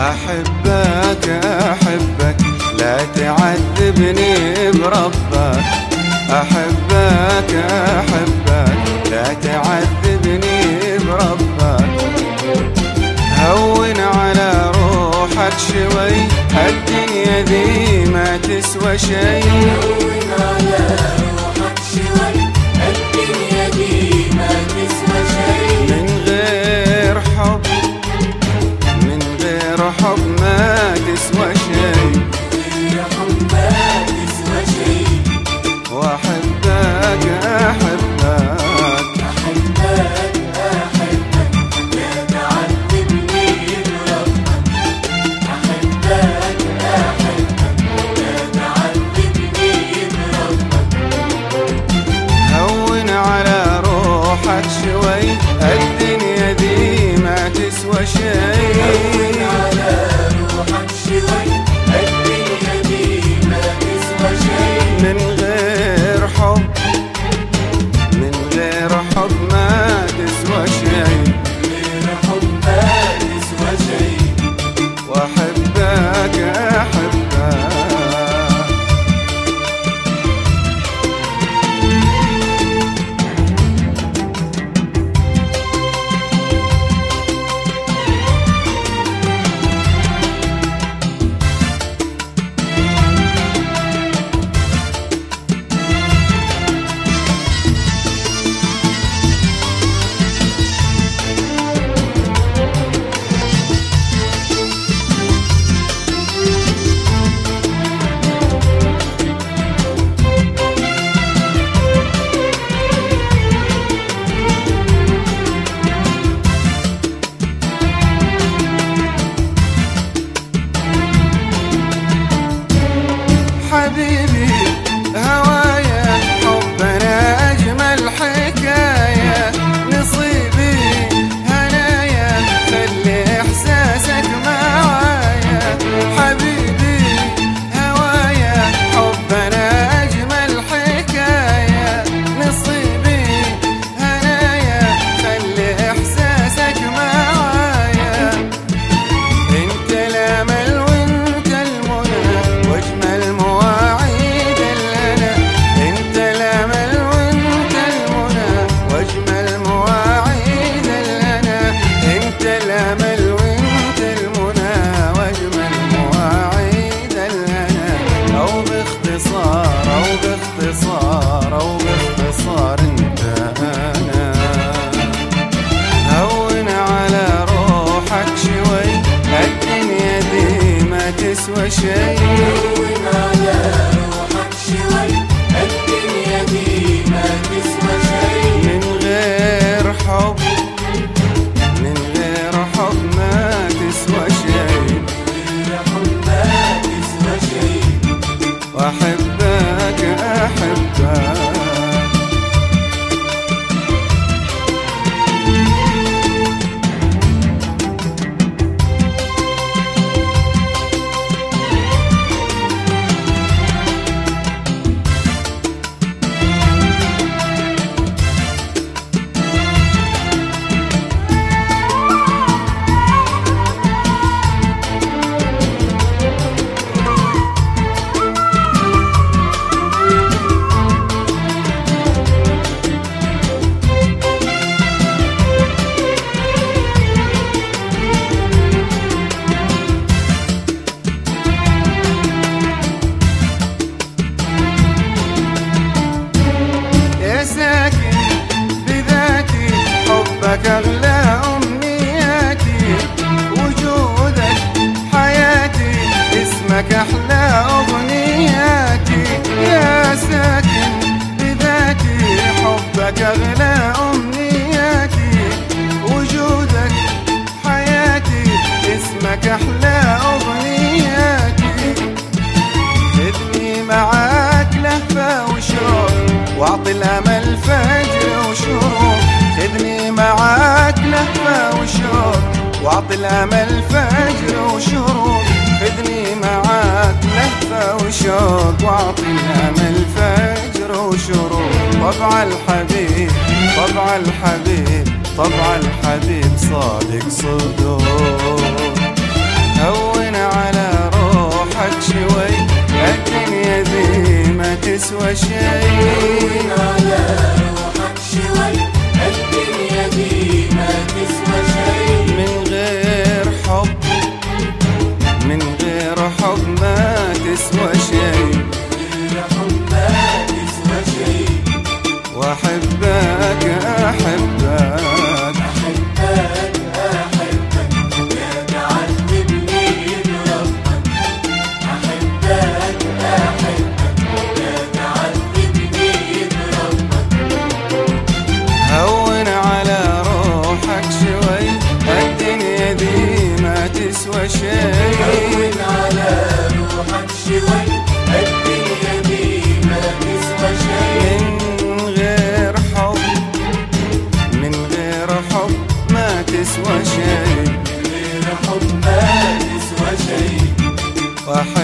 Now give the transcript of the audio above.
أحبك أحبك لا تعذبني بربك. أحبك أحبك لا تعذبني بربك. هون على روحك شوي، الدنيا ذي ما تسوى شي. هون على روحك شوي، الدنيا ذي ما تسوى شي. من غير حب، من غير حب ما تسوى شي. غير حب ما تسوى شي. وأحبك أحبك أحبك أحبك لا تعذبني بربك. أحبك أحبك لا تعذبني بربك. هون على روحك شوي، الدنيا ذي ما تسوى شي. هون على روحك شوي، الدنيا ذي ما تسوى شي. من غير حب، من غير حب ما تسوى شي. غير حب ما تسوى شي. وأحبك أحبك حبيبي هوايا، حبنا أجمل حكاية. نصيبي هنايا، خلي إحساسك معايا. حبيبي هوايا، حبنا أجمل حكاية. نصيبي هنايا، خلي إحساسك معايا. انت الأمل وانت المنى واجمل مواعيد لنا. انت الأمل وانت المنى واجمل مواعيد لنا. انت الأمل وانت المنى واجمل مواعيد لنا. او باختصار او باختصار او باختصار انت انا. هون على روحك شوي، الدنيا دي ما تسوى شي. هون على روحك شوي، الدنيا دي ما تسوى شي. من غير حب، من غير حب ما تسوى شي. غير حب ما تسوى شي. وأحبك أحبك حبك أغلى أمنياتي. وجودك حياتي، اسمك أحلى أغنياتي. يا ساكن بذاتي، حبك أغلى أمنياتي. وجودك حياتي، اسمك أحلى أغنياتي. خذني معاك لهفة وشوق، واعطي الأمل فجر وشروق. خذني معاك لهفة وشوق، واعطي الأمل فجر وشروق. خذني معاك لهفة وشوق، واعطي الأمل فجر وشروق. طبع الحبيب، طبع الحبيب، طبع الحبيب صادق صدوق. شوي، الدنيا ذي ما تسوى شي. هون على روحك شوي، الدنيا دي ما تسوى شي. من غير حب، من غير حب ما تسوى شي. غير حب ما تسوى شي. واحبك احبك أحبك أحبك يا تعذبني بربك. أحبك أحبك يا تعذبني بربك. هون على روحك شوي، الدنيا ذي ما تسوى شي. هون على روحك شوي، الدنيا دي ما تسوى شي. من غير حب، من غير حب ما تسوى شي. غير حب ما تسوى شي.